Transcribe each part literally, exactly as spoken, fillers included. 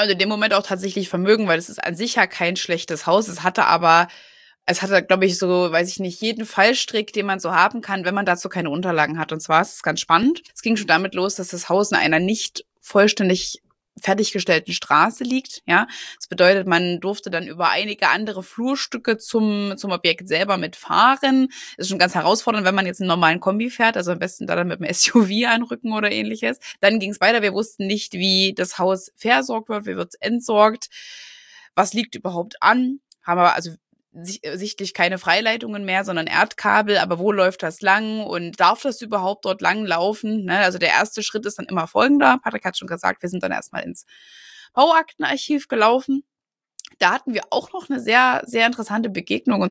und in dem Moment auch tatsächlich Vermögen, weil es ist an sich ja kein schlechtes Haus. Es hatte aber, es hatte, glaube ich, so, weiß ich nicht, jeden Fallstrick, den man so haben kann, wenn man dazu keine Unterlagen hat. Und zwar ist es ganz spannend. Es ging schon damit los, dass das Haus in einer nicht vollständig fertiggestellten Straße liegt, ja. Das bedeutet, man durfte dann über einige andere Flurstücke zum, zum Objekt selber mitfahren. Ist schon ganz herausfordernd, wenn man jetzt einen normalen Kombi fährt, also am besten da dann mit einem S U V anrücken oder ähnliches. Dann ging es weiter. Wir wussten nicht, wie das Haus versorgt wird, wie wird es entsorgt, was liegt überhaupt an. Haben wir also sichtlich keine Freileitungen mehr, sondern Erdkabel, aber wo läuft das lang und darf das überhaupt dort lang laufen? Ne? Also der erste Schritt ist dann immer folgender. Patrick hat schon gesagt, wir sind dann erstmal ins Bauaktenarchiv gelaufen. Da hatten wir auch noch eine sehr, sehr interessante Begegnung.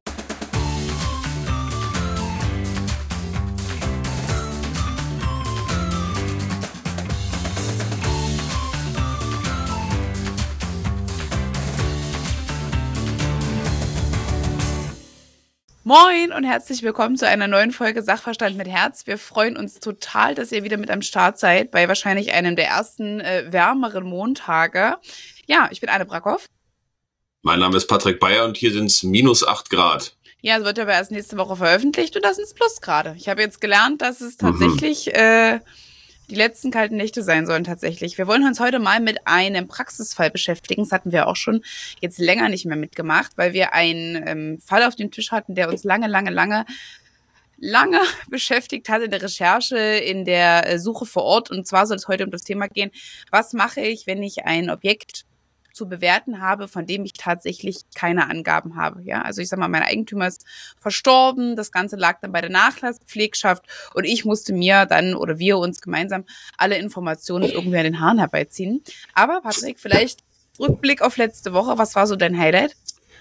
Moin und herzlich willkommen zu einer neuen Folge Sachverstand mit Herz. Wir freuen uns total, dass ihr wieder mit am Start seid, bei wahrscheinlich einem der ersten äh, wärmeren Montage. Ja, ich bin Anne Brackhoff. Mein Name ist Patrick Bayer und hier sind es minus acht Grad. Ja, es wird aber erst nächste Woche veröffentlicht und das sind Plusgrade. Ich habe jetzt gelernt, dass es tatsächlich mhm. äh, die letzten kalten Nächte sein sollen tatsächlich. Wir wollen uns heute mal mit einem Praxisfall beschäftigen. Das hatten wir auch schon jetzt länger nicht mehr mitgemacht, weil wir einen ähm, Fall auf dem Tisch hatten, der uns lange, lange, lange, lange beschäftigt hat in der Recherche, in der äh, Suche vor Ort. Und zwar soll es heute um das Thema gehen, was mache ich, wenn ich ein Objekt zu bewerten habe, von dem ich tatsächlich keine Angaben habe. Ja, also ich sag mal, mein Eigentümer ist verstorben, das Ganze lag dann bei der Nachlasspflegschaft und ich musste mir dann oder wir uns gemeinsam alle Informationen irgendwie an den Haaren herbeiziehen. Aber Patrick, vielleicht Rückblick auf letzte Woche, was war so dein Highlight?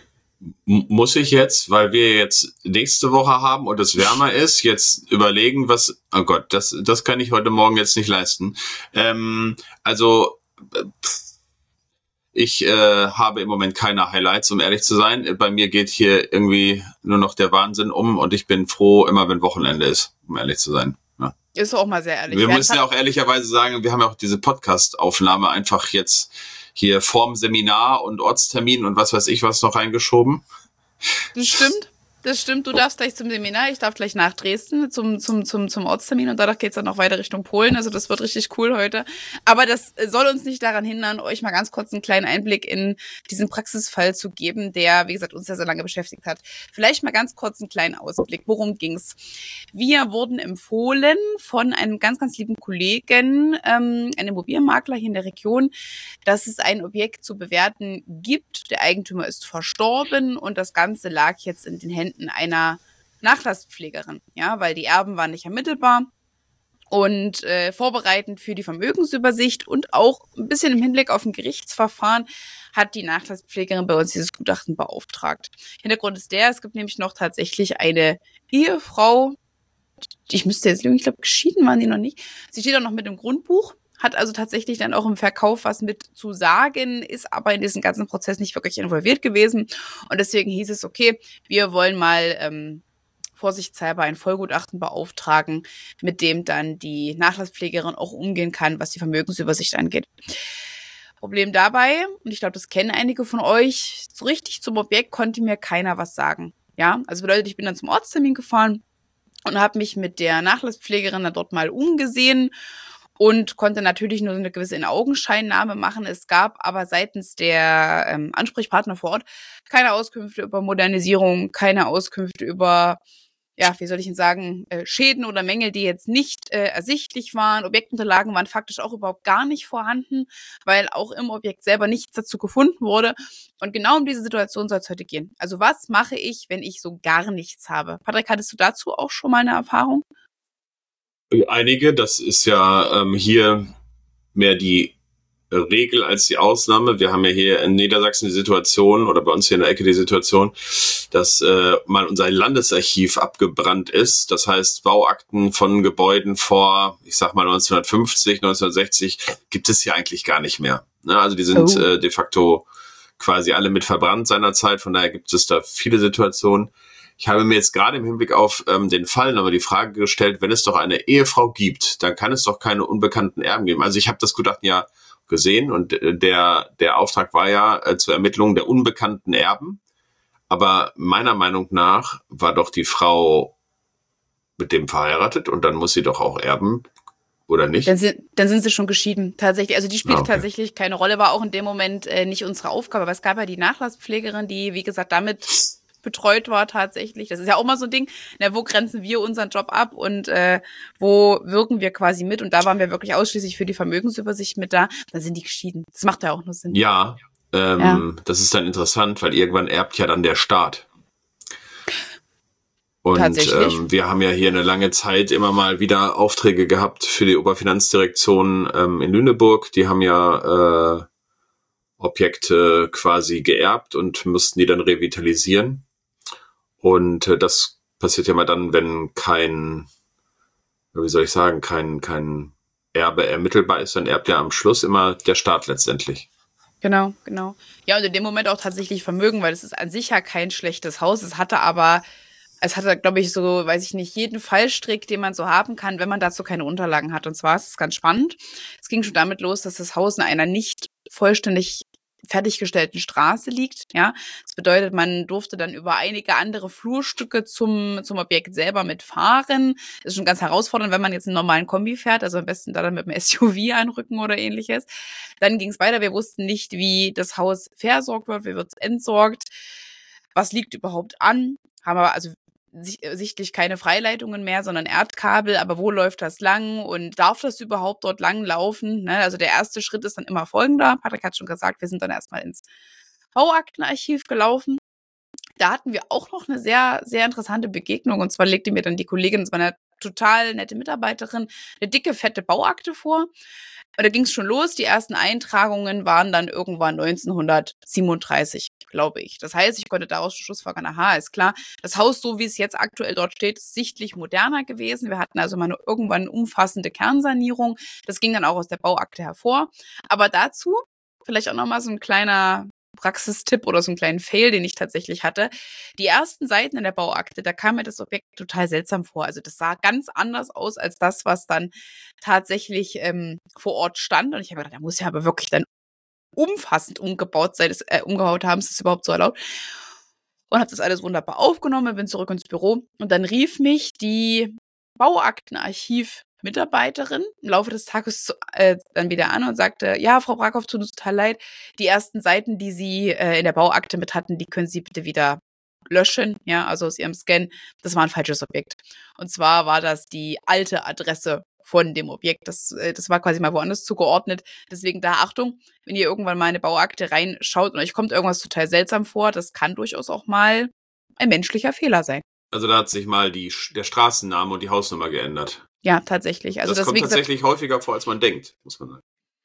Muss ich jetzt, weil wir jetzt nächste Woche haben und es wärmer ist, jetzt überlegen, was, oh Gott, das, das kann ich heute Morgen jetzt nicht leisten. Ähm, also, pff, Ich äh, habe im Moment keine Highlights, um ehrlich zu sein. Bei mir geht hier irgendwie nur noch der Wahnsinn um und ich bin froh, immer wenn Wochenende ist, um ehrlich zu sein. Ja. Ist auch mal sehr ehrlich. Wir müssen ja auch ehrlicherweise sagen, wir haben ja auch diese Podcast-Aufnahme einfach jetzt hier vorm Seminar und Ortstermin und was weiß ich was noch reingeschoben. Das stimmt. Das stimmt, du darfst gleich zum Seminar, ich darf gleich nach Dresden zum zum zum zum Ortstermin und danach geht's dann noch weiter Richtung Polen, also das wird richtig cool heute. Aber das soll uns nicht daran hindern, euch mal ganz kurz einen kleinen Einblick in diesen Praxisfall zu geben, der, wie gesagt, uns sehr, sehr lange beschäftigt hat. Vielleicht mal ganz kurz einen kleinen Ausblick, worum ging's? Wir wurden empfohlen von einem ganz, ganz lieben Kollegen, ähm, einem Immobilienmakler hier in der Region, dass es ein Objekt zu bewerten gibt. Der Eigentümer ist verstorben und das Ganze lag jetzt in den Händen einer Nachlasspflegerin, ja, weil die Erben waren nicht ermittelbar und äh, vorbereitend für die Vermögensübersicht und auch ein bisschen im Hinblick auf ein Gerichtsverfahren hat die Nachlasspflegerin bei uns dieses Gutachten beauftragt. Hintergrund ist der, es gibt nämlich noch tatsächlich eine Ehefrau, ich müsste jetzt lügen, ich glaube, geschieden waren die noch nicht. Sie steht auch noch mit im Grundbuch, hat also tatsächlich dann auch im Verkauf was mit zu sagen, ist aber in diesem ganzen Prozess nicht wirklich involviert gewesen. Und deswegen hieß es, okay, wir wollen mal ähm, vorsichtshalber ein Vollgutachten beauftragen, mit dem dann die Nachlasspflegerin auch umgehen kann, was die Vermögensübersicht angeht. Problem dabei, und ich glaube, das kennen einige von euch, so richtig zum Objekt konnte mir keiner was sagen. Ja, also bedeutet, ich bin dann zum Ortstermin gefahren und habe mich mit der Nachlasspflegerin dann dort mal umgesehen und konnte natürlich nur so eine gewisse In-Augenscheinnahme machen. Es gab aber seitens der ähm, Ansprechpartner vor Ort keine Auskünfte über Modernisierung, keine Auskünfte über, ja, wie soll ich denn sagen, äh, Schäden oder Mängel, die jetzt nicht äh, ersichtlich waren. Objektunterlagen waren faktisch auch überhaupt gar nicht vorhanden, weil auch im Objekt selber nichts dazu gefunden wurde. Und genau um diese Situation soll es heute gehen. Also was mache ich, wenn ich so gar nichts habe? Patrick, hattest du dazu auch schon mal eine Erfahrung? Einige, das ist ja ähm, hier mehr die Regel als die Ausnahme. Wir haben ja hier in Niedersachsen die Situation, oder bei uns hier in der Ecke die Situation, dass äh, mal unser Landesarchiv abgebrannt ist. Das heißt, Bauakten von Gebäuden vor, ich sag mal neunzehnhundertfünfzig, neunzehnhundertsechzig, gibt es hier eigentlich gar nicht mehr. Ne? Also die sind oh. äh, de facto quasi alle mit verbrannt seinerzeit. Von daher gibt es da viele Situationen. Ich habe mir jetzt gerade im Hinblick auf ähm, den Fall nochmal die Frage gestellt, wenn es doch eine Ehefrau gibt, dann kann es doch keine unbekannten Erben geben. Also ich habe das Gutachten ja gesehen. Und äh, der, der Auftrag war ja äh, zur Ermittlung der unbekannten Erben. Aber meiner Meinung nach war doch die Frau mit dem verheiratet und dann muss sie doch auch erben, oder nicht? Dann sind, dann sind sie schon geschieden, tatsächlich. Also die spielte Ah, okay. tatsächlich keine Rolle, war auch in dem Moment äh, nicht unsere Aufgabe. Aber es gab ja die Nachlasspflegerin, die, wie gesagt, damit betreut war tatsächlich. Das ist ja auch mal so ein Ding, na, wo grenzen wir unseren Job ab und äh, wo wirken wir quasi mit? Und da waren wir wirklich ausschließlich für die Vermögensübersicht mit da. Dann sind die geschieden. Das macht ja auch nur Sinn. Ja, ähm, Ja. das ist dann interessant, weil irgendwann erbt ja dann der Staat. Und Tatsächlich. ähm, wir haben ja hier eine lange Zeit immer mal wieder Aufträge gehabt für die Oberfinanzdirektion ähm, in Lüneburg. Die haben ja äh, Objekte quasi geerbt und mussten die dann revitalisieren. Und äh, das passiert ja mal dann, wenn kein, wie soll ich sagen, kein, kein Erbe ermittelbar ist, dann erbt ja am Schluss immer der Staat letztendlich. Genau, genau. Ja, und in dem Moment auch tatsächlich Vermögen, weil es ist an sich ja kein schlechtes Haus. Es hatte aber Es hatte, glaube ich, so, weiß ich nicht, jeden Fallstrick, den man so haben kann, wenn man dazu keine Unterlagen hat. Und zwar ist es ganz spannend. Es ging schon damit los, dass das Haus in einer nicht vollständig fertiggestellten Straße liegt. Ja, das bedeutet, man durfte dann über einige andere Flurstücke zum zum Objekt selber mitfahren. Das ist schon ganz herausfordernd, wenn man jetzt einen normalen Kombi fährt, also am besten da dann mit einem S U V anrücken oder ähnliches. Dann ging es weiter. Wir wussten nicht, wie das Haus versorgt wird, wie wird es entsorgt, was liegt überhaupt an. Haben wir also sichtlich keine Freileitungen mehr, sondern Erdkabel. Aber wo läuft das lang und darf das überhaupt dort lang laufen? Ne? Also der erste Schritt ist dann immer folgender. Patrick hat schon gesagt, wir sind dann erstmal ins Bauaktenarchiv gelaufen. Da hatten wir auch noch eine sehr, sehr interessante Begegnung. Und zwar legte mir dann die Kollegin, das war eine total nette Mitarbeiterin, eine dicke, fette Bauakte vor. Und da ging es schon los. Die ersten Eintragungen waren dann irgendwann neunzehnhundertsiebenunddreißig, glaube ich. Das heißt, ich konnte daraus schlussfolgern, aha, ist klar, das Haus, so wie es jetzt aktuell dort steht, ist sichtlich moderner gewesen. Wir hatten also mal eine irgendwann umfassende Kernsanierung. Das ging dann auch aus der Bauakte hervor. Aber dazu vielleicht auch nochmal so ein kleiner Praxistipp oder so einen kleinen Fail, den ich tatsächlich hatte. Die ersten Seiten in der Bauakte, da kam mir das Objekt total seltsam vor. Also das sah ganz anders aus als das, was dann tatsächlich ähm, vor Ort stand. Und ich habe gedacht, da muss ja aber wirklich dann umfassend umgebaut sein, das, äh, umgebaut haben, ist das überhaupt so erlaubt? Und habe das alles wunderbar aufgenommen, bin zurück ins Büro und dann rief mich die Bauaktenarchiv-Mitarbeiterin im Laufe des Tages zu, äh, dann wieder an und sagte, ja, Frau Brackhoff, tut uns total leid, die ersten Seiten, die Sie äh, in der Bauakte mit hatten, die können Sie bitte wieder löschen, ja, also aus Ihrem Scan. Das war ein falsches Objekt. Und zwar war das die alte Adresse von dem Objekt. Das, äh, das war quasi mal woanders zugeordnet. Deswegen da Achtung, wenn ihr irgendwann mal eine Bauakte reinschaut und euch kommt irgendwas total seltsam vor, das kann durchaus auch mal ein menschlicher Fehler sein. Also da hat sich mal die, der Straßenname und die Hausnummer geändert. Ja, tatsächlich. Also das, das kommt wie gesagt, tatsächlich häufiger vor, als man denkt, muss man sagen.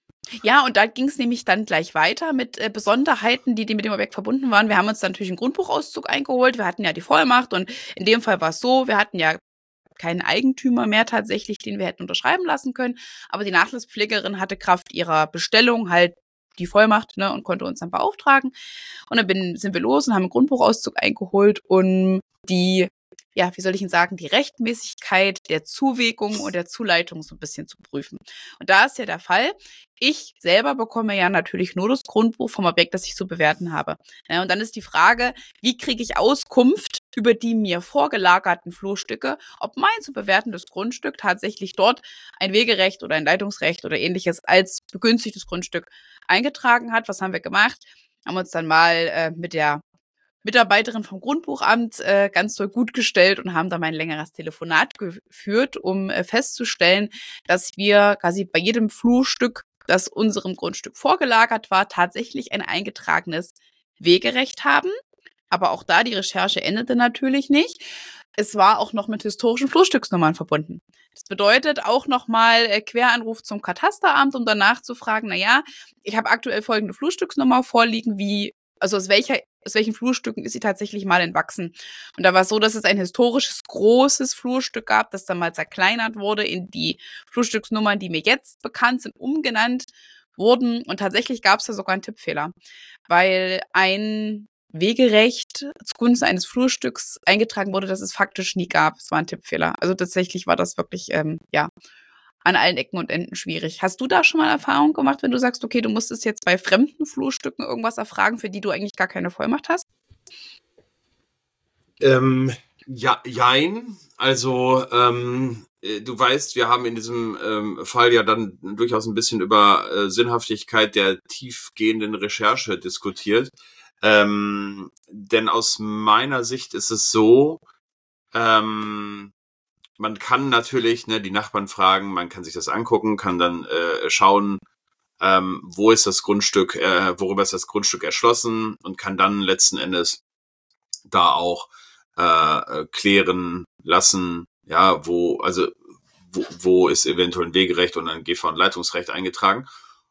Ja, und da ging es nämlich dann gleich weiter mit äh, Besonderheiten, die, die mit dem Objekt verbunden waren. Wir haben uns dann natürlich einen Grundbuchauszug eingeholt. Wir hatten ja die Vollmacht und in dem Fall war es so, wir hatten ja keinen Eigentümer mehr tatsächlich, den wir hätten unterschreiben lassen können. Aber die Nachlasspflegerin hatte Kraft ihrer Bestellung halt die Vollmacht, ne, und konnte uns dann beauftragen. Und dann bin, sind wir los und haben einen Grundbuchauszug eingeholt, um die, ja, wie soll ich Ihnen sagen, die Rechtmäßigkeit der Zuwägung und der Zuleitung so ein bisschen zu prüfen. Und da ist ja der Fall, ich selber bekomme ja natürlich nur das Grundbuch vom Objekt, das ich zu bewerten habe. Ja, und dann ist die Frage, wie kriege ich Auskunft über die mir vorgelagerten Flurstücke, ob mein zu bewertendes Grundstück tatsächlich dort ein Wegerecht oder ein Leitungsrecht oder ähnliches als begünstigtes Grundstück eingetragen hat. Was haben wir gemacht? Haben uns dann mal äh, mit der Mitarbeiterin vom Grundbuchamt äh, ganz doll gut gestellt und haben da mal ein längeres Telefonat geführt, um äh, festzustellen, dass wir quasi bei jedem Flurstück, das unserem Grundstück vorgelagert war, tatsächlich ein eingetragenes Wegerecht haben. Aber auch da, die Recherche endete natürlich nicht. Es war auch noch mit historischen Flurstücksnummern verbunden. Das bedeutet auch nochmal äh, Queranruf zum Katasteramt, um danach zu fragen, na ja, ich habe aktuell folgende Flurstücksnummer vorliegen, wie, also aus welcher, aus welchen Flurstücken ist sie tatsächlich mal entwachsen. Und da war es so, dass es ein historisches, großes Flurstück gab, das dann mal zerkleinert wurde in die Flurstücksnummern, die mir jetzt bekannt sind, umgenannt wurden. Und tatsächlich gab es da sogar einen Tippfehler, weil ein Wegerecht zugunsten eines Flurstücks eingetragen wurde, das es faktisch nie gab. Es war ein Tippfehler. Also tatsächlich war das wirklich, ähm, ja, an allen Ecken und Enden schwierig. Hast du da schon mal Erfahrung gemacht, wenn du sagst, okay, du musstest jetzt bei fremden Flurstücken irgendwas erfragen, für die du eigentlich gar keine Vollmacht hast? Ähm, ja, jein. Also, ähm, du weißt, wir haben in diesem ähm, Fall ja dann durchaus ein bisschen über äh, Sinnhaftigkeit der tiefgehenden Recherche diskutiert. Ähm, denn aus meiner Sicht ist es so, ähm, man kann natürlich ne, die Nachbarn fragen, man kann sich das angucken, kann dann äh, schauen, ähm, wo ist das Grundstück, äh, worüber ist das Grundstück erschlossen und kann dann letzten Endes da auch äh, klären lassen, ja, wo, also wo, wo ist eventuell ein Wegerecht und ein G V- und Leitungsrecht eingetragen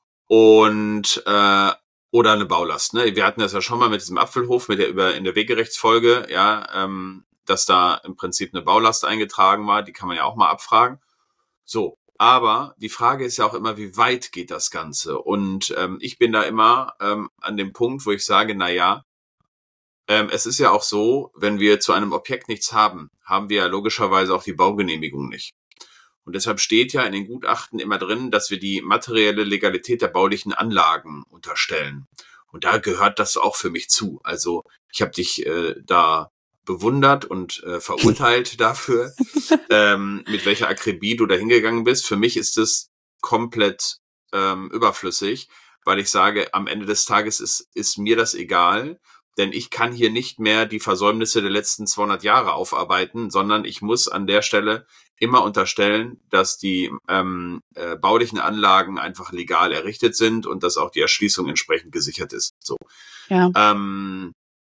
und äh, oder eine Baulast. Ne? Wir hatten das ja schon mal mit diesem Apfelhof, mit der über in der Wegerechtsfolge, ja, ähm, dass da im Prinzip eine Baulast eingetragen war, die kann man ja auch mal abfragen. So, aber die Frage ist ja auch immer, wie weit geht das Ganze? Und ähm, ich bin da immer ähm, an dem Punkt, wo ich sage, na ja, ähm, es ist ja auch so, wenn wir zu einem Objekt nichts haben, haben wir ja logischerweise auch die Baugenehmigung nicht. Und deshalb steht ja in den Gutachten immer drin, dass wir die materielle Legalität der baulichen Anlagen unterstellen. Und da gehört das auch für mich zu. Also ich habe dich äh, da bewundert und äh, verurteilt dafür, ähm, mit welcher Akribie du da hingegangen bist. Für mich ist es komplett ähm, überflüssig, weil ich sage, am Ende des Tages ist, ist mir das egal, denn ich kann hier nicht mehr die Versäumnisse der letzten zweihundert Jahre aufarbeiten, sondern ich muss an der Stelle immer unterstellen, dass die ähm, äh, baulichen Anlagen einfach legal errichtet sind und dass auch die Erschließung entsprechend gesichert ist. So. Ja. Ähm,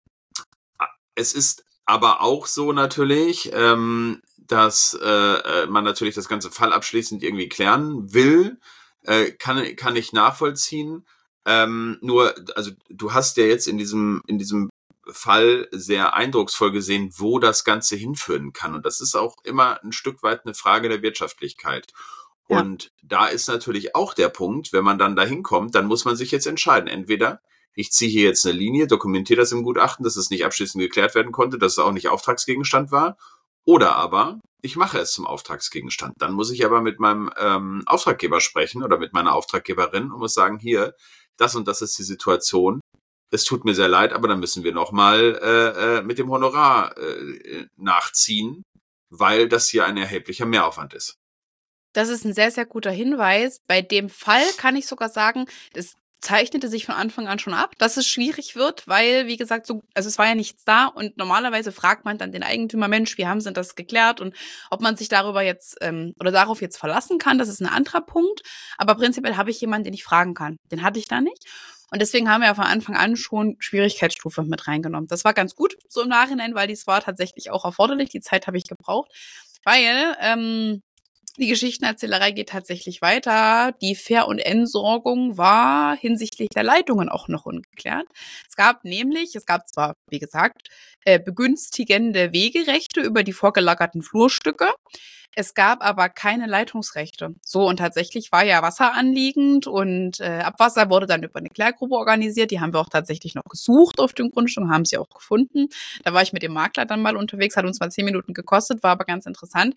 es ist aber auch so natürlich, ähm, dass äh, man natürlich das ganze Fall abschließend irgendwie klären will, äh, kann kann ich nachvollziehen. Ähm, nur, also du hast ja jetzt in diesem in diesem Fall sehr eindrucksvoll gesehen, wo das Ganze hinführen kann. Und das ist auch immer ein Stück weit eine Frage der Wirtschaftlichkeit. Ja. Und da ist natürlich auch der Punkt, wenn man dann da hinkommt, dann muss man sich jetzt entscheiden. Entweder ich ziehe hier jetzt eine Linie, dokumentiere das im Gutachten, dass es nicht abschließend geklärt werden konnte, dass es auch nicht Auftragsgegenstand war. Oder aber ich mache es zum Auftragsgegenstand. Dann muss ich aber mit meinem ähm, Auftraggeber sprechen oder mit meiner Auftraggeberin und muss sagen, hier, das und das ist die Situation. Es tut mir sehr leid, aber dann müssen wir nochmal äh, äh, mit dem Honorar äh, nachziehen, weil das hier ein erheblicher Mehraufwand ist. Das ist ein sehr, sehr guter Hinweis. Bei dem Fall kann ich sogar sagen, das zeichnete sich von Anfang an schon ab, dass es schwierig wird, weil, wie gesagt, so, also es war ja nichts da und normalerweise fragt man dann den Eigentümer, Mensch, wie haben sie das geklärt und ob man sich darüber jetzt ähm, oder darauf jetzt verlassen kann, das ist ein anderer Punkt. Aber prinzipiell habe ich jemanden, den ich fragen kann. Den hatte ich da nicht. Und deswegen haben wir von Anfang an schon Schwierigkeitsstufe mit reingenommen. Das war ganz gut so im Nachhinein, weil dies war tatsächlich auch erforderlich. Die Zeit habe ich gebraucht, weil ähm, die Geschichtenerzählerei geht tatsächlich weiter. Die Ver- und Entsorgung war hinsichtlich der Leitungen auch noch ungeklärt. Es gab nämlich, es gab zwar, wie gesagt, äh, begünstigende Wegerechte über die vorgelagerten Flurstücke. Es gab aber keine Leitungsrechte. So, und tatsächlich war ja Wasser anliegend und äh, Abwasser wurde dann über eine Klärgruppe organisiert. Die haben wir auch tatsächlich noch gesucht auf dem Grundstück, haben sie auch gefunden. Da war ich mit dem Makler dann mal unterwegs, hat uns mal zehn Minuten gekostet, war aber ganz interessant.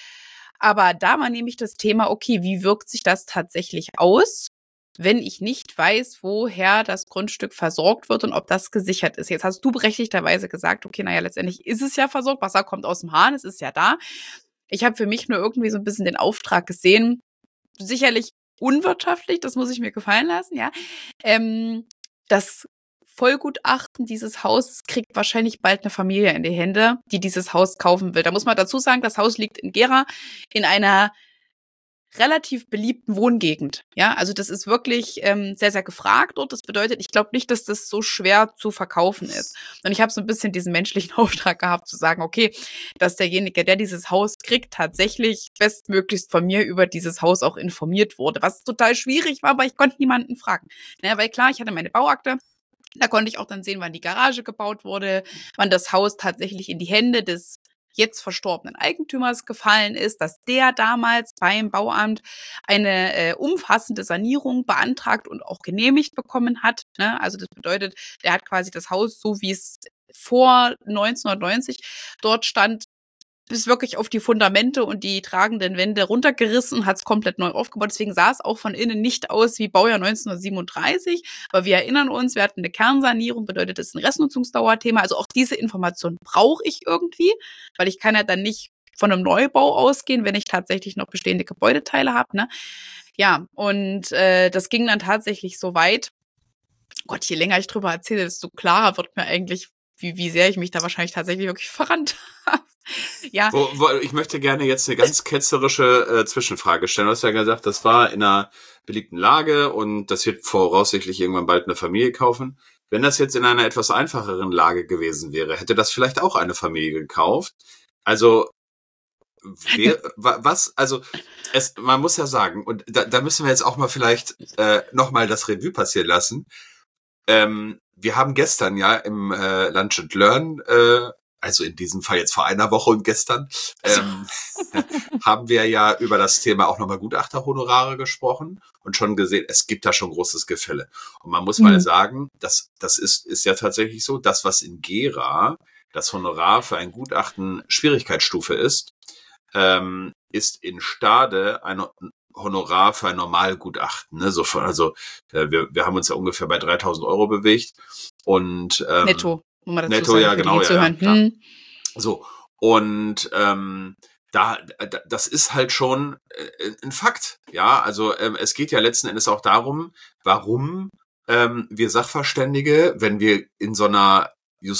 Aber da war nämlich das Thema, okay, wie wirkt sich das tatsächlich aus, wenn ich nicht weiß, woher das Grundstück versorgt wird und ob das gesichert ist. Jetzt hast du berechtigterweise gesagt, okay, naja, letztendlich ist es ja versorgt, Wasser kommt aus dem Hahn, es ist ja da. Ich habe für mich nur irgendwie so ein bisschen den Auftrag gesehen, sicherlich unwirtschaftlich, das muss ich mir gefallen lassen, ja. Ähm, das Vollgutachten dieses Hauses kriegt wahrscheinlich bald eine Familie in die Hände, die dieses Haus kaufen will. Da muss man dazu sagen, das Haus liegt in Gera in einer relativ beliebten Wohngegend. Ja, also das ist wirklich ähm, sehr, sehr gefragt dort. Das bedeutet, ich glaube nicht, dass das so schwer zu verkaufen ist. Und ich habe so ein bisschen diesen menschlichen Auftrag gehabt, zu sagen, okay, dass derjenige, der dieses Haus kriegt, tatsächlich bestmöglichst von mir über dieses Haus auch informiert wurde. Was total schwierig war, aber ich konnte niemanden fragen. Ja, weil klar, ich hatte meine Bauakte. Da konnte ich auch dann sehen, wann die Garage gebaut wurde, wann das Haus tatsächlich in die Hände des jetzt verstorbenen Eigentümers gefallen ist, dass der damals beim Bauamt eine äh, umfassende Sanierung beantragt und auch genehmigt bekommen hat. Ne? Also das bedeutet, der hat quasi das Haus, so wie es vor neunzehnhundertneunzig dort stand, bis wirklich auf die Fundamente und die tragenden Wände runtergerissen, hat es komplett neu aufgebaut. Deswegen sah es auch von innen nicht aus wie Baujahr neunzehnhundertsiebenunddreißig. Aber wir erinnern uns, wir hatten eine Kernsanierung, bedeutet das ein Restnutzungsdauerthema. Also auch diese Information brauche ich irgendwie, weil ich kann ja dann nicht von einem Neubau ausgehen, wenn ich tatsächlich noch bestehende Gebäudeteile habe. Ne? Ja, und äh, das ging dann tatsächlich so weit. Gott, je länger ich drüber erzähle, desto klarer wird mir eigentlich, wie, wie sehr ich mich da wahrscheinlich tatsächlich wirklich verrannt habe. Ja. Wo, wo, ich möchte gerne jetzt eine ganz ketzerische äh, Zwischenfrage stellen. Du hast ja gesagt, das war in einer beliebten Lage und das wird voraussichtlich irgendwann bald eine Familie kaufen. Wenn das jetzt in einer etwas einfacheren Lage gewesen wäre, hätte das vielleicht auch eine Familie gekauft. Also wer, was, also es, man muss ja sagen, und da, da müssen wir jetzt auch mal vielleicht äh, nochmal das Revue passieren lassen. Ähm, wir haben gestern ja im äh, Lunch and Learn, äh, also in diesem Fall jetzt vor einer Woche und gestern, ähm, haben wir ja über das Thema auch nochmal Gutachterhonorare gesprochen und schon gesehen, es gibt da schon großes Gefälle. Und man muss mhm. mal sagen, das, das ist, ist ja tatsächlich so, das, was in Gera das Honorar für ein Gutachten Schwierigkeitsstufe ist, ähm, ist in Stade ein Honorar für ein Normalgutachten. Ne? So von, also äh, wir, wir haben uns ja ungefähr bei dreitausend Euro bewegt. Und ähm, netto. Um mal dazu netto, sagen, ja, genau, ja, ja, klar. Hm. So, und ähm, da, da, das ist halt schon äh, ein Fakt, ja, also ähm, es geht ja letzten Endes auch darum, warum ähm, wir Sachverständige, wenn wir in so einer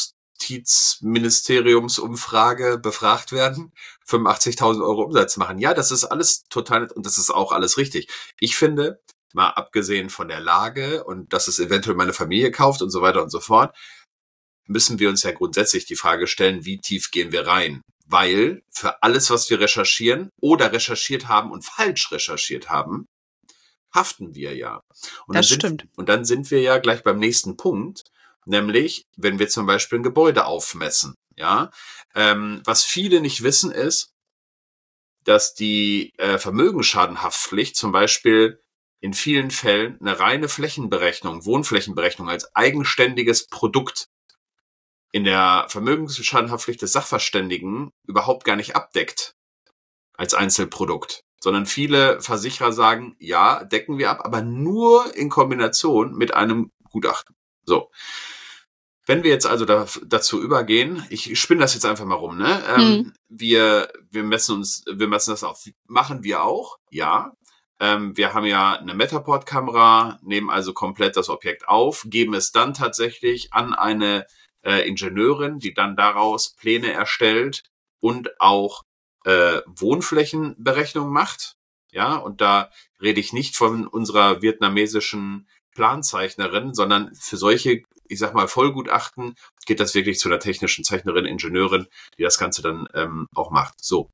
Justizministeriumsumfrage befragt werden, fünfundachtzigtausend Euro Umsatz machen. Ja, das ist alles total, und das ist auch alles richtig. Ich finde, mal abgesehen von der Lage und dass es eventuell meine Familie kauft und so weiter und so fort, müssen wir uns ja grundsätzlich die Frage stellen, wie tief gehen wir rein? Weil für alles, was wir recherchieren oder recherchiert haben und falsch recherchiert haben, haften wir ja. Und das dann stimmt. Sind, und dann sind wir ja gleich beim nächsten Punkt, nämlich wenn wir zum Beispiel ein Gebäude aufmessen. Ja, ähm, was viele nicht wissen ist, dass die äh, Vermögensschadenhaftpflicht zum Beispiel in vielen Fällen eine reine Flächenberechnung, Wohnflächenberechnung als eigenständiges Produkt in der Vermögensschadenhaftpflicht des Sachverständigen überhaupt gar nicht abdeckt als Einzelprodukt, sondern viele Versicherer sagen, ja, decken wir ab, aber nur in Kombination mit einem Gutachten. So. Wenn wir jetzt also da, dazu übergehen, ich spinne das jetzt einfach mal rum, ne? Ähm, hm. Wir, wir messen uns, wir messen das auf. Machen wir auch, ja. Ähm, wir haben ja eine Metaport-Kamera, nehmen also komplett das Objekt auf, geben es dann tatsächlich an eine äh, Ingenieurin, die dann daraus Pläne erstellt und auch äh, Wohnflächenberechnung macht. Ja, und da rede ich nicht von unserer vietnamesischen Planzeichnerin, sondern für solche, ich sag mal, Vollgutachten geht das wirklich zu einer technischen Zeichnerin, Ingenieurin, die das Ganze dann ähm, auch macht. So.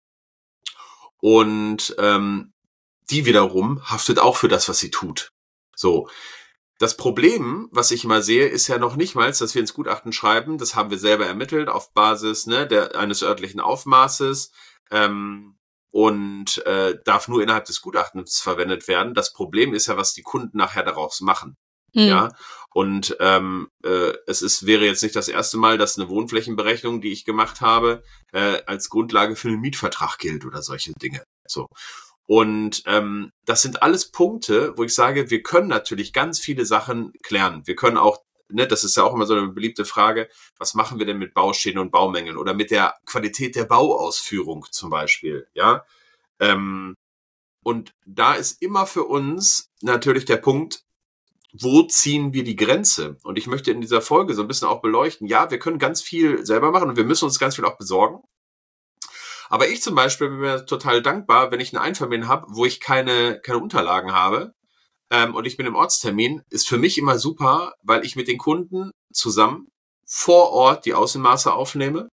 Und ähm, die wiederum haftet auch für das, was sie tut. So. Das Problem, was ich immer sehe, ist ja noch nicht mal, dass wir ins Gutachten schreiben, das haben wir selber ermittelt auf Basis ne, der, eines örtlichen Aufmaßes ähm, und äh, darf nur innerhalb des Gutachtens verwendet werden. Das Problem ist ja, was die Kunden nachher daraus machen. Mhm. Ja, und ähm, äh, es ist wäre jetzt nicht das erste Mal, dass eine Wohnflächenberechnung, die ich gemacht habe, äh, als Grundlage für einen Mietvertrag gilt oder solche Dinge. So. Und ähm, das sind alles Punkte, wo ich sage, wir können natürlich ganz viele Sachen klären. Wir können auch, ne, das ist ja auch immer so eine beliebte Frage, was machen wir denn mit Bauschäden und Baumängeln oder mit der Qualität der Bauausführung zum Beispiel, ja. Ähm, und da ist immer für uns natürlich der Punkt, wo ziehen wir die Grenze? Und ich möchte in dieser Folge so ein bisschen auch beleuchten, ja, wir können ganz viel selber machen und wir müssen uns ganz viel auch besorgen. Aber ich zum Beispiel bin mir total dankbar, wenn ich ein Einfamilien habe, wo ich keine keine Unterlagen habe ähm, und ich bin im Ortstermin, ist für mich immer super, weil ich mit den Kunden zusammen vor Ort die Außenmaße aufnehme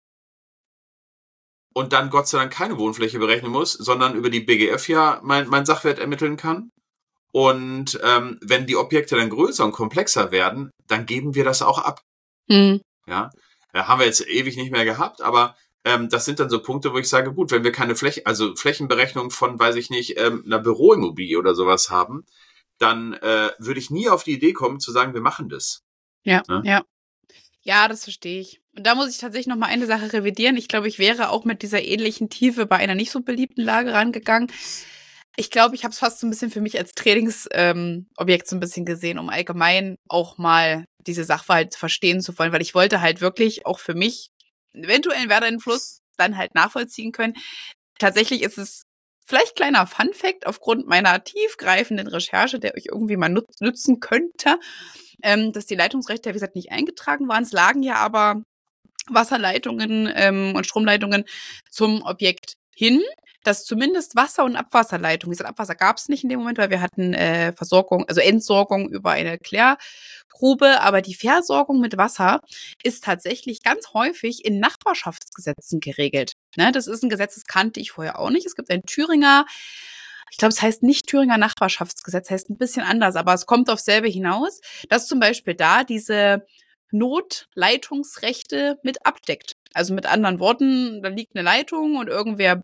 und dann Gott sei Dank keine Wohnfläche berechnen muss, sondern über die B G F ja mein, mein Sachwert ermitteln kann. Und ähm, wenn die Objekte dann größer und komplexer werden, dann geben wir das auch ab. Mhm. Ja, ja, haben wir jetzt ewig nicht mehr gehabt, aber ähm, das sind dann so Punkte, wo ich sage, gut, wenn wir keine Fläche, also Flächenberechnung von, weiß ich nicht, ähm, einer Büroimmobilie oder sowas haben, dann äh, würde ich nie auf die Idee kommen zu sagen, wir machen das. Ja, ja. ja. Ja, das verstehe ich. Und da muss ich tatsächlich noch mal eine Sache revidieren. Ich glaube, ich wäre auch mit dieser ähnlichen Tiefe bei einer nicht so beliebten Lage rangegangen. Ich glaube, ich habe es fast so ein bisschen für mich als Trainingsobjekt ähm, Objekt so ein bisschen gesehen, um allgemein auch mal diese Sachverhalte verstehen zu wollen, weil ich wollte halt wirklich auch für mich einen eventuellen Werder-Einfluss dann halt nachvollziehen können. Tatsächlich ist es vielleicht kleiner Fun-Fact aufgrund meiner tiefgreifenden Recherche, der euch irgendwie mal nut- nützen könnte, ähm, dass die Leitungsrechte, wie gesagt, nicht eingetragen waren. Es lagen ja aber Wasserleitungen ähm, und Stromleitungen zum Objekt hin, dass zumindest Wasser- und Abwasserleitungen, wie gesagt, Abwasser gab es nicht in dem Moment, weil wir hatten äh, Versorgung, also Entsorgung über eine Klärgrube, aber die Versorgung mit Wasser ist tatsächlich ganz häufig in Nachbarschaftsgesetzen geregelt. Ne, das ist ein Gesetz, das kannte ich vorher auch nicht. Es gibt ein Thüringer, ich glaube, es heißt nicht Thüringer Nachbarschaftsgesetz, heißt ein bisschen anders, aber es kommt auf selbe hinaus, dass zum Beispiel da diese Notleitungsrechte mit abdeckt. Also mit anderen Worten, da liegt eine Leitung und irgendwer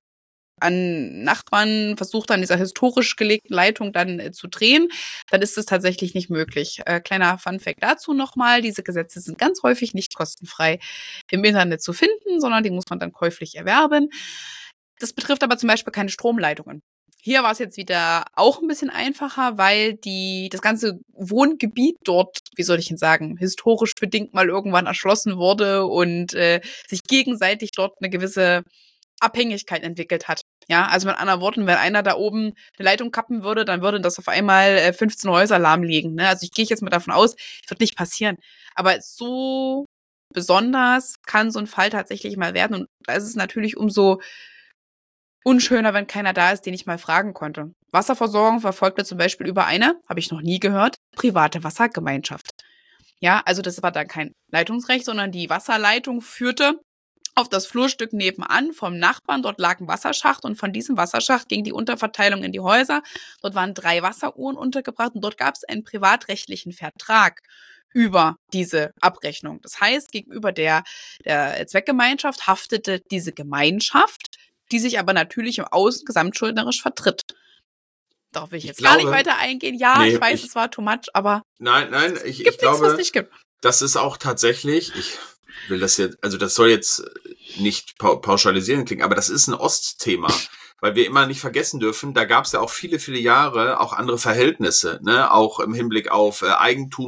an Nachbarn versucht an dieser historisch gelegten Leitung dann äh, zu drehen, dann ist es tatsächlich nicht möglich. Äh, kleiner Funfact dazu nochmal, diese Gesetze sind ganz häufig nicht kostenfrei im Internet zu finden, sondern die muss man dann käuflich erwerben. Das betrifft aber zum Beispiel keine Stromleitungen. Hier war es jetzt wieder auch ein bisschen einfacher, weil die das ganze Wohngebiet dort, wie soll ich denn sagen, historisch bedingt mal irgendwann erschlossen wurde und äh, sich gegenseitig dort eine gewisse Abhängigkeit entwickelt hat. Ja, also mit anderen Worten, wenn einer da oben eine Leitung kappen würde, dann würde das auf einmal äh, fünfzehn Häuser lahmlegen. Ne? Also ich gehe jetzt mal davon aus, wird nicht passieren. Aber so besonders kann so ein Fall tatsächlich mal werden. Und da ist es natürlich umso unschöner, wenn keiner da ist, den ich mal fragen konnte. Wasserversorgung verfolgte zum Beispiel über eine, habe ich noch nie gehört, private Wassergemeinschaft. Ja, also das war dann kein Leitungsrecht, sondern die Wasserleitung führte auf das Flurstück nebenan vom Nachbarn. Dort lag ein Wasserschacht und von diesem Wasserschacht ging die Unterverteilung in die Häuser. Dort waren drei Wasseruhren untergebracht und dort gab es einen privatrechtlichen Vertrag über diese Abrechnung. Das heißt, gegenüber der, der Zweckgemeinschaft haftete diese Gemeinschaft, die sich aber natürlich im Außen gesamtschuldnerisch vertritt. Darauf will ich, ich jetzt glaube, gar nicht weiter eingehen. Ja, nee, ich weiß, ich, es war too much, aber nein, nein, ich, gibt ich glaube, nichts, was nicht gibt. Das ist auch tatsächlich, ich will das jetzt, also das soll jetzt nicht pauschalisieren klingen, aber das ist ein Ostthema, weil wir immer nicht vergessen dürfen, da gab es ja auch viele, viele Jahre auch andere Verhältnisse, ne, auch im Hinblick auf äh,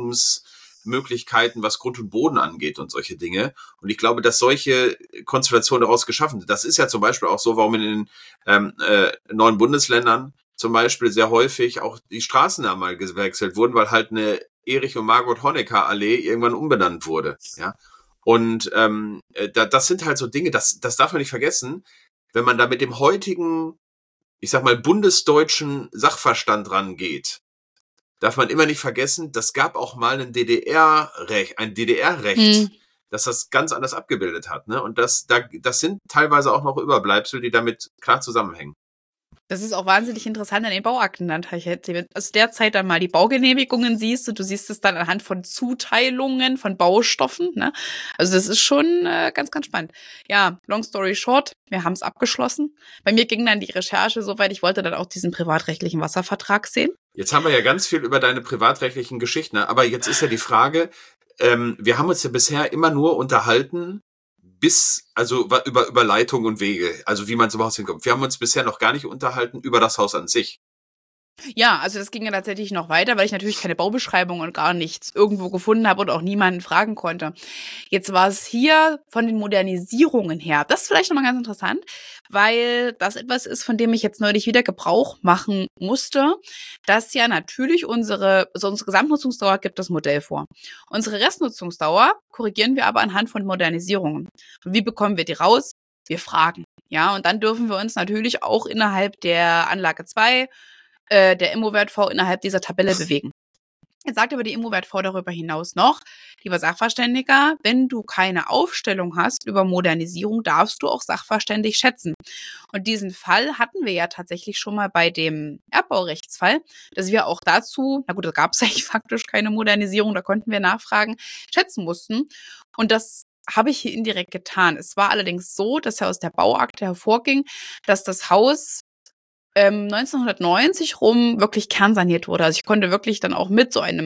Eigentumsmöglichkeiten, was Grund und Boden angeht und solche Dinge. Und ich glaube, dass solche Konstellationen daraus geschaffen sind. Das ist ja zum Beispiel auch so, warum in den ähm, äh, neuen Bundesländern zum Beispiel sehr häufig auch die Straßennamen mal gewechselt wurden, weil halt eine Erich und Margot Honecker Allee irgendwann umbenannt wurde, ja. Und ähm, da, das sind halt so Dinge, das, das darf man nicht vergessen, wenn man da mit dem heutigen, ich sag mal, bundesdeutschen Sachverstand rangeht, darf man immer nicht vergessen, das gab auch mal ein D D R-Recht, ein D D R-Recht, hm. das das ganz anders abgebildet hat, ne? Und das, da, das sind teilweise auch noch Überbleibsel, die damit klar zusammenhängen. Das ist auch wahnsinnig interessant an den Bauakten dann tatsächlich. Aus der Zeit dann mal die Baugenehmigungen siehst du, du siehst es dann anhand von Zuteilungen, von Baustoffen, ne? Also das ist schon äh, ganz, ganz spannend. Ja, long story short, wir haben es abgeschlossen. Bei mir ging dann die Recherche so weit, ich wollte dann auch diesen privatrechtlichen Wasservertrag sehen. Jetzt haben wir ja ganz viel über deine privatrechtlichen Geschichten, aber jetzt ist ja die Frage, ähm, wir haben uns ja bisher immer nur unterhalten, bis, also über, über Leitung und Wege, also wie man zum Haus hinkommt. Wir haben uns bisher noch gar nicht unterhalten über das Haus an sich. Ja, also das ging ja tatsächlich noch weiter, weil ich natürlich keine Baubeschreibung und gar nichts irgendwo gefunden habe und auch niemanden fragen konnte. Jetzt war es hier von den Modernisierungen her, das ist vielleicht nochmal ganz interessant, weil das etwas ist, von dem ich jetzt neulich wieder Gebrauch machen musste, dass ja natürlich unsere, also unsere Gesamtnutzungsdauer gibt das Modell vor. Unsere Restnutzungsdauer korrigieren wir aber anhand von Modernisierungen. Und wie bekommen wir die raus? Wir fragen. Ja, und dann dürfen wir uns natürlich auch innerhalb der Anlage zwei der Immo-Wert V innerhalb dieser Tabelle bewegen. Jetzt sagt aber die Immo-Wert V darüber hinaus noch, lieber Sachverständiger, wenn du keine Aufstellung hast über Modernisierung, darfst du auch sachverständig schätzen. Und diesen Fall hatten wir ja tatsächlich schon mal bei dem Erbbaurechtsfall, dass wir auch dazu, na gut, da gab es eigentlich faktisch keine Modernisierung, da konnten wir nachfragen, schätzen mussten. Und das habe ich hier indirekt getan. Es war allerdings so, dass ja aus der Bauakte hervorging, dass das Haus neunzehnhundertneunzig rum wirklich kernsaniert wurde. Also ich konnte wirklich dann auch mit so einem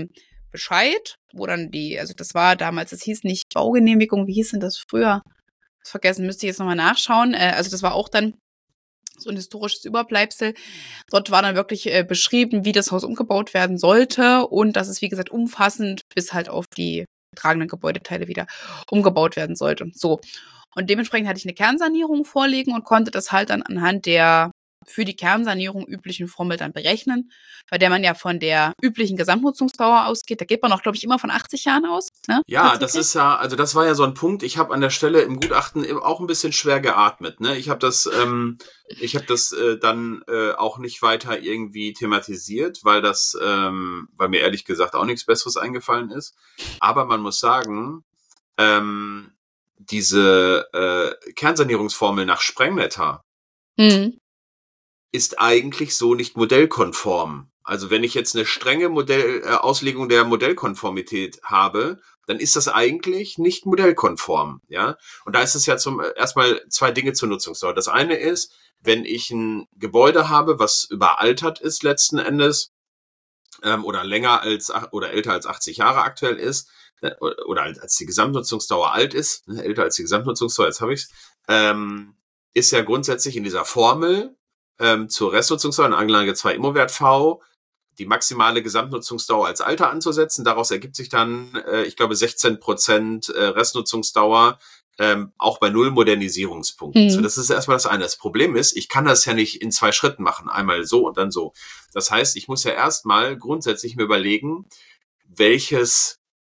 Bescheid, wo dann die, also das war damals, das hieß nicht Baugenehmigung, wie hieß denn das früher? Das vergessen, müsste ich jetzt nochmal nachschauen. Äh, also das war auch dann so ein historisches Überbleibsel. Dort war dann wirklich äh, beschrieben, wie das Haus umgebaut werden sollte und dass es, wie gesagt, umfassend bis halt auf die tragenden Gebäudeteile wieder umgebaut werden sollte. So. Und dementsprechend hatte ich eine Kernsanierung vorliegen und konnte das halt dann anhand der für die Kernsanierung üblichen Formel dann berechnen, bei der man ja von der üblichen Gesamtnutzungsdauer ausgeht. Da geht man auch, glaube ich, immer von achtzig Jahren aus. Ne? Ja, das ist ja, also das war ja so ein Punkt. Ich habe an der Stelle im Gutachten auch ein bisschen schwer geatmet. Ne? Ich habe das, ähm, ich habe das äh, dann äh, auch nicht weiter irgendwie thematisiert, weil das, ähm, weil mir ehrlich gesagt auch nichts Besseres eingefallen ist. Aber man muss sagen, ähm, diese äh, Kernsanierungsformel nach Sprengnetter Mhm. ist eigentlich so nicht modellkonform. Also wenn ich jetzt eine strenge Modell, äh, Auslegung der Modellkonformität habe, dann ist das eigentlich nicht modellkonform, ja. Und da ist es ja zum erstmal zwei Dinge zur Nutzungsdauer. Das eine ist, wenn ich ein Gebäude habe, was überaltert ist letzten Endes ähm, oder länger als oder älter als achtzig Jahre aktuell ist äh, oder als die Gesamtnutzungsdauer alt ist, ne, älter als die Gesamtnutzungsdauer, jetzt habe ich's, ähm, ist ja grundsätzlich in dieser Formel ähm, zur Restnutzungsdauer in Anlage zwei Immowert V die maximale Gesamtnutzungsdauer als Alter anzusetzen. Daraus ergibt sich dann, äh, ich glaube, sechzehn Prozent äh, Restnutzungsdauer, ähm, auch bei null Modernisierungspunkten. Mhm. So, das ist erstmal das eine. Das Problem ist, ich kann das ja nicht in zwei Schritten machen. Einmal so und dann so. Das heißt, ich muss ja erstmal grundsätzlich mir überlegen, welches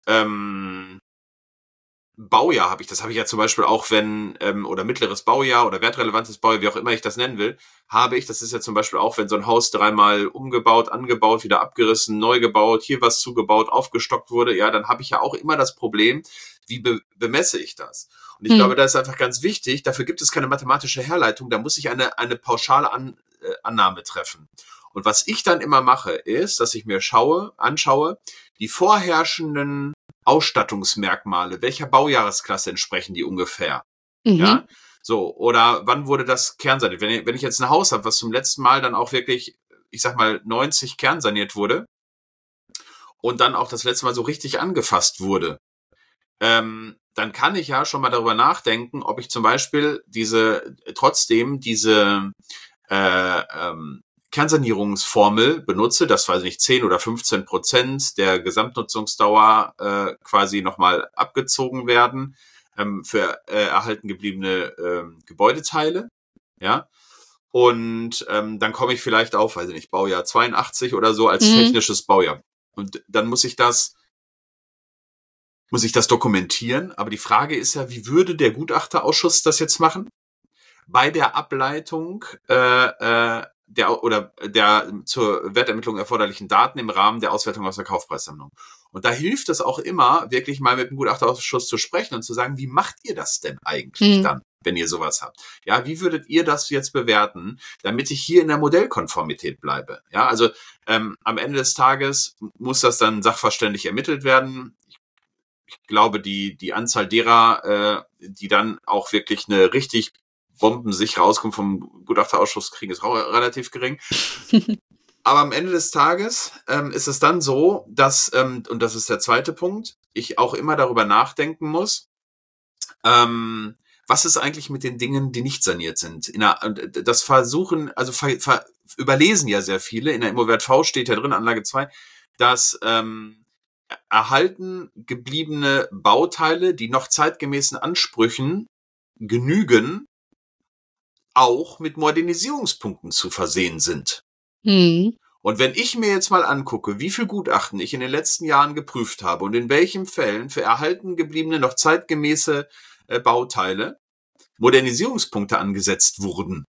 ähm, Baujahr habe ich. Das habe ich ja zum Beispiel auch, wenn, ähm, oder mittleres Baujahr oder wertrelevantes Baujahr, wie auch immer ich das nennen will, habe ich. Das ist ja zum Beispiel auch, wenn so ein Haus dreimal umgebaut, angebaut, wieder abgerissen, neu gebaut, hier was zugebaut, aufgestockt wurde, ja, dann habe ich ja auch immer das Problem, wie be- bemesse ich das? Und ich Hm. glaube, das ist einfach ganz wichtig. Dafür gibt es keine mathematische Herleitung. Da muss ich eine, eine pauschale An, äh, Annahme treffen. Und was ich dann immer mache, ist, dass ich mir schaue, anschaue, die vorherrschenden Ausstattungsmerkmale, welcher Baujahresklasse entsprechen die ungefähr? Mhm. Ja, so, oder wann wurde das kernsaniert? Wenn ich, wenn ich jetzt ein Haus habe, was zum letzten Mal dann auch wirklich, ich sag mal, neunzig kernsaniert wurde und dann auch das letzte Mal so richtig angefasst wurde, ähm, dann kann ich ja schon mal darüber nachdenken, ob ich zum Beispiel diese, trotzdem diese äh, ähm, Kernsanierungsformel benutze, dass, weiß ich nicht, zehn oder fünfzehn Prozent der Gesamtnutzungsdauer äh, quasi nochmal abgezogen werden ähm, für äh, erhalten gebliebene äh, Gebäudeteile, ja. Und ähm, dann komme ich vielleicht auf, weiß ich nicht, Baujahr zweiundachtzig oder so als Mhm. technisches Baujahr. Und dann muss ich das muss ich das dokumentieren. Aber die Frage ist ja, wie würde der Gutachterausschuss das jetzt machen? Bei der Ableitung äh, äh, der oder der zur Wertermittlung erforderlichen Daten im Rahmen der Auswertung aus der Kaufpreissammlung. Und da hilft es auch immer, wirklich mal mit dem Gutachterausschuss zu sprechen und zu sagen, wie macht ihr das denn eigentlich Mhm. dann, wenn ihr sowas habt? Ja, wie würdet ihr das jetzt bewerten, damit ich hier in der Modellkonformität bleibe? Ja, also ähm, am Ende des Tages muss das dann sachverständig ermittelt werden. Ich glaube, die die Anzahl derer, äh, die dann auch wirklich eine richtig bombensichere Auskunft vom Gutachterausschuss kriegen, ist auch relativ gering. Aber am Ende des Tages ähm, ist es dann so, dass, ähm, und das ist der zweite Punkt, ich auch immer darüber nachdenken muss, ähm, was ist eigentlich mit den Dingen, die nicht saniert sind? In der, das versuchen, also ver, ver, überlesen ja sehr viele. In der Immowert V steht ja drin, Anlage zwei, dass ähm, erhalten gebliebene Bauteile, die noch zeitgemäßen Ansprüchen genügen, auch mit Modernisierungspunkten zu versehen sind. Mhm. Und wenn ich mir jetzt mal angucke, wie viel Gutachten ich in den letzten Jahren geprüft habe und in welchen Fällen für erhalten gebliebene, noch zeitgemäße äh, Bauteile Modernisierungspunkte angesetzt wurden.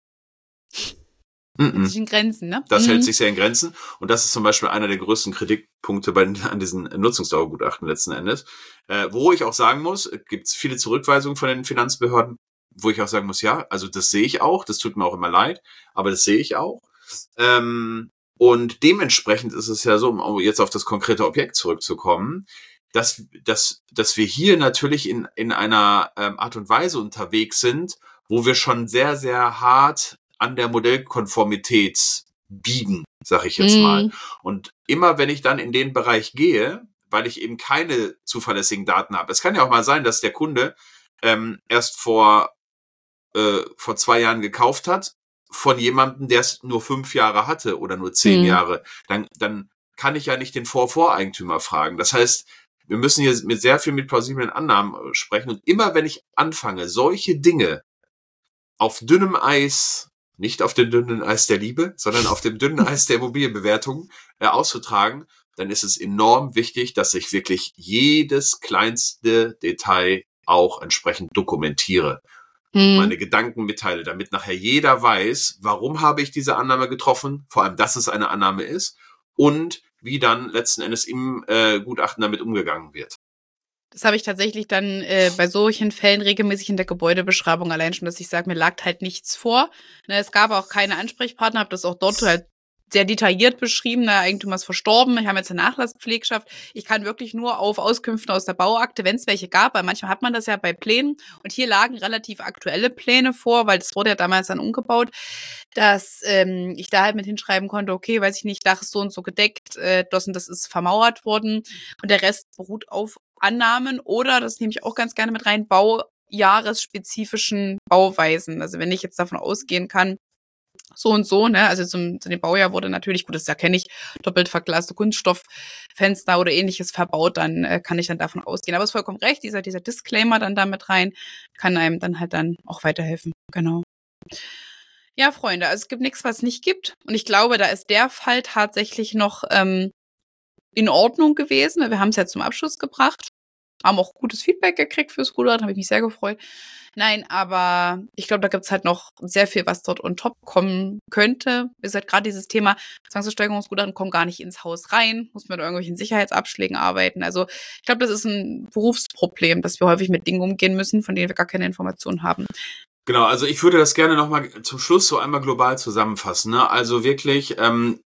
Hält sich in Grenzen, ne? Das Mhm. hält sich sehr in Grenzen. Und das ist zum Beispiel einer der größten Kritikpunkte bei, an diesen Nutzungsdauergutachten letzten Endes. Äh, wo ich auch sagen muss, gibt es viele Zurückweisungen von den Finanzbehörden, wo ich auch sagen muss, ja, also das sehe ich auch, das tut mir auch immer leid, aber das sehe ich auch. Ähm, und dementsprechend ist es ja so, um jetzt auf das konkrete Objekt zurückzukommen, dass, dass, dass wir hier natürlich in, in einer ähm, Art und Weise unterwegs sind, wo wir schon sehr, sehr hart an der Modellkonformität biegen, sag ich jetzt mal. Mhm. Und immer wenn ich dann in den Bereich gehe, weil ich eben keine zuverlässigen Daten habe. Es kann ja auch mal sein, dass der Kunde ähm, erst vor, äh, vor zwei Jahren gekauft hat, von jemandem, der es nur fünf Jahre hatte oder nur zehn Mhm. Jahre. Dann, dann kann ich ja nicht den Vor-Voreigentümer fragen. Das heißt, wir müssen hier mit sehr viel mit plausiblen Annahmen äh, sprechen. Und immer wenn ich anfange, solche Dinge auf dünnem Eis, nicht auf dem dünnen Eis der Liebe, sondern auf dem dünnen Eis der Immobilienbewertung äh, auszutragen, dann ist es enorm wichtig, dass ich wirklich jedes kleinste Detail auch entsprechend dokumentiere. Mhm. Meine Gedanken mitteile, damit nachher jeder weiß, warum habe ich diese Annahme getroffen, vor allem, dass es eine Annahme ist und wie dann letzten Endes im äh, Gutachten damit umgegangen wird. Das habe ich tatsächlich dann äh, bei solchen Fällen regelmäßig in der Gebäudebeschreibung allein schon, dass ich sage, mir lag halt nichts vor. Ne, es gab auch keine Ansprechpartner, habe das auch dort halt sehr detailliert beschrieben. Der Eigentümer ist verstorben, ich habe jetzt eine Nachlasspflegschaft. Ich kann wirklich nur auf Auskünften aus der Bauakte, wenn es welche gab, weil manchmal hat man das ja bei Plänen. Und hier lagen relativ aktuelle Pläne vor, weil das wurde ja damals dann umgebaut, dass ähm, ich da halt mit hinschreiben konnte, okay, weiß ich nicht, Dach ist so und so gedeckt, äh, das und das ist vermauert worden und der Rest beruht auf Annahmen oder, das nehme ich auch ganz gerne mit rein, baujahresspezifischen Bauweisen. Also wenn ich jetzt davon ausgehen kann, so und so, ne, also zum, zu dem Baujahr wurde natürlich, gut, das erkenne ich, doppelt verglaste Kunststofffenster oder ähnliches verbaut, dann äh, kann ich dann davon ausgehen. Aber es ist vollkommen recht, dieser, dieser Disclaimer dann da mit rein, kann einem dann halt dann auch weiterhelfen. Genau. Ja, Freunde, also es gibt nichts, was es nicht gibt. Und ich glaube, da ist der Fall tatsächlich noch ähm, in Ordnung gewesen. Wir haben es ja zum Abschluss gebracht, haben auch gutes Feedback gekriegt fürs Gutachten, habe ich mich sehr gefreut. Nein, aber ich glaube, da gibt's halt noch sehr viel, was dort on top kommen könnte. Wie gesagt, gerade dieses Thema Zwangsversteigerungsgutachten kommen gar nicht ins Haus rein, muss mit irgendwelchen Sicherheitsabschlägen arbeiten. Also ich glaube, das ist ein Berufsproblem, dass wir häufig mit Dingen umgehen müssen, von denen wir gar keine Informationen haben. Genau, also ich würde das gerne nochmal zum Schluss so einmal global zusammenfassen. Ne? Also wirklich ähm,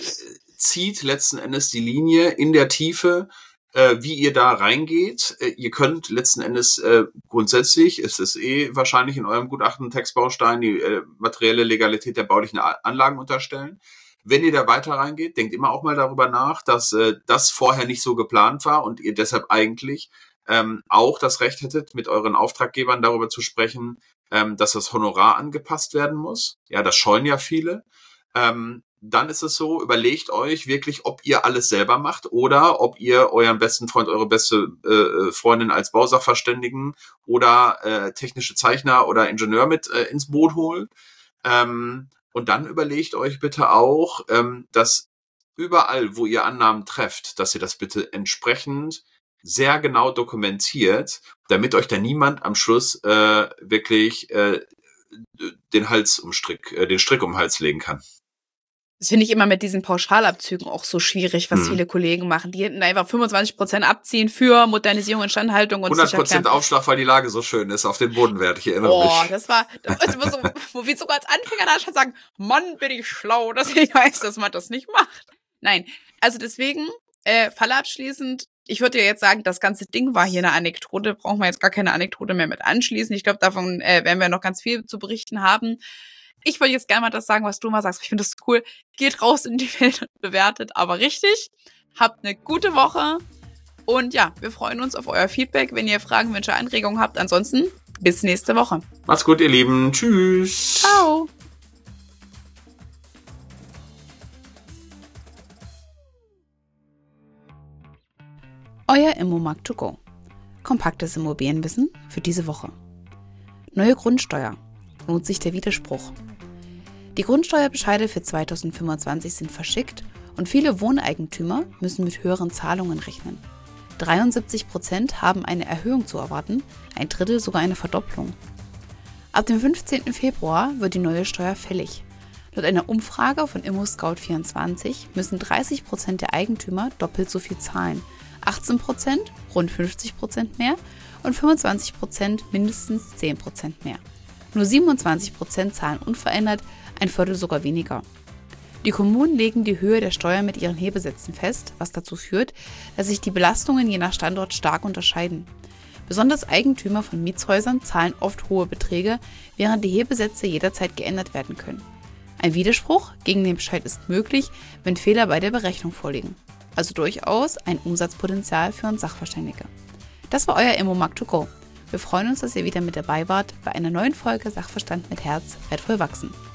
zieht letzten Endes die Linie in der Tiefe, äh, wie ihr da reingeht. Äh, ihr könnt letzten Endes äh, grundsätzlich, ist es eh wahrscheinlich in eurem Gutachten Textbaustein, die äh, materielle Legalität der baulichen Anlagen unterstellen. Wenn ihr da weiter reingeht, denkt immer auch mal darüber nach, dass äh, das vorher nicht so geplant war und ihr deshalb eigentlich ähm, auch das Recht hättet, mit euren Auftraggebern darüber zu sprechen, ähm, dass das Honorar angepasst werden muss. Ja, das scheuen ja viele. Ähm, dann ist es so, überlegt euch wirklich, ob ihr alles selber macht oder ob ihr euren besten Freund, eure beste äh, Freundin als Bausachverständigen oder äh, technische Zeichner oder Ingenieur mit äh, ins Boot holt. Ähm, und dann überlegt euch bitte auch, ähm, dass überall, wo ihr Annahmen trefft, dass ihr das bitte entsprechend sehr genau dokumentiert, damit euch da niemand am Schluss äh, wirklich äh, den Hals um Strick, äh, den Strick um den Hals legen kann. Das finde ich immer mit diesen Pauschalabzügen auch so schwierig, was hm. viele Kollegen machen. Die hinten einfach fünfundzwanzig Prozent abziehen für Modernisierung, Instandhaltung und hundert Prozent Aufschlag, weil die Lage so schön ist auf den Bodenwert. Ich erinnere oh, mich. Oh, das war, das war so, wo wir sogar als Anfänger da schon sagen, Mann, bin ich schlau, dass ich weiß, dass man das nicht macht. Nein, also deswegen, äh, Fall abschließend, ich würde ja jetzt sagen, das ganze Ding war hier eine Anekdote, brauchen wir jetzt gar keine Anekdote mehr mit anschließen. Ich glaube, davon äh, werden wir noch ganz viel zu berichten haben. Ich wollte jetzt gerne mal das sagen, was du mal sagst. Ich finde das cool. Geht raus in die Welt und bewertet, aber richtig. Habt eine gute Woche. Und ja, wir freuen uns auf euer Feedback, wenn ihr Fragen, Wünsche, Anregungen habt. Ansonsten bis nächste Woche. Macht's gut, ihr Lieben. Tschüss. Ciao. Euer Immomarkt to go. Kompaktes Immobilienwissen für diese Woche. Neue Grundsteuer. Lohnt sich der Widerspruch? Die Grundsteuerbescheide für zweitausendfünfundzwanzig sind verschickt und viele Wohneigentümer müssen mit höheren Zahlungen rechnen. dreiundsiebzig Prozent haben eine Erhöhung zu erwarten, ein Drittel sogar eine Verdopplung. Ab dem fünfzehnten Februar wird die neue Steuer fällig. Laut einer Umfrage von ImmoScout vierundzwanzig müssen dreißig Prozent der Eigentümer doppelt so viel zahlen, achtzehn Prozent rund fünfzig Prozent mehr und fünfundzwanzig Prozent mindestens zehn Prozent mehr. Nur siebenundzwanzig Prozent zahlen unverändert, ein Viertel sogar weniger. Die Kommunen legen die Höhe der Steuer mit ihren Hebesätzen fest, was dazu führt, dass sich die Belastungen je nach Standort stark unterscheiden. Besonders Eigentümer von Mietshäusern zahlen oft hohe Beträge, während die Hebesätze jederzeit geändert werden können. Ein Widerspruch gegen den Bescheid ist möglich, wenn Fehler bei der Berechnung vorliegen. Also durchaus ein Umsatzpotenzial für uns Sachverständige. Das war euer Immomarkt to go. Wir freuen uns, dass ihr wieder mit dabei wart bei einer neuen Folge Sachverstand mit Herz, wertvoll wachsen.